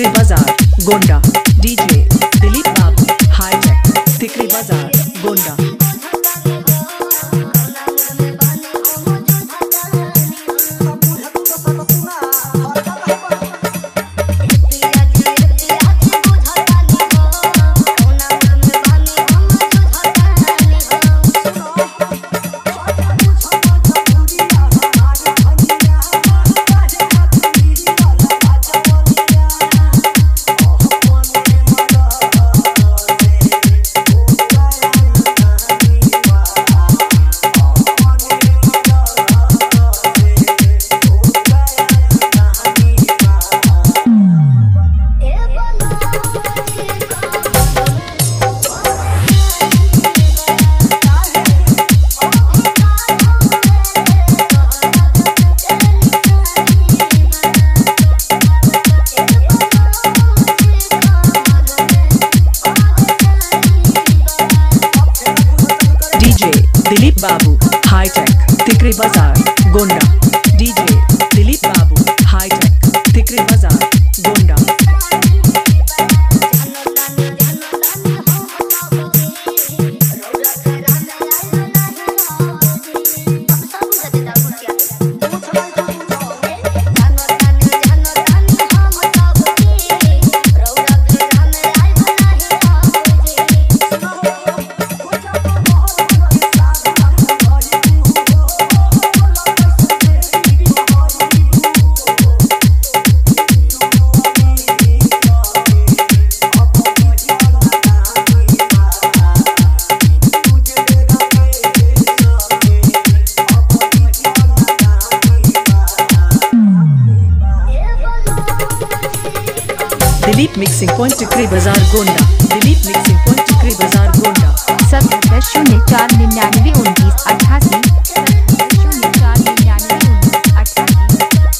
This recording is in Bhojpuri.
तिकरी बाजार गोंडा। डीजे दिलीप बाबू हाईटेक तिकरी बाजार गोंडा। दिलीप बाबू हाईटेक तिकरी बाजार गोंडा। डीजे दिलीप बाबू हाईटेक तिकरी बाजार गोंडा। दिलीप मिक्सिंग पॉइंट टिकरी बाजार गोंडा। दिलीप मिक्सिंग पॉइंट टिकरी बाजार गोंडा। 70 04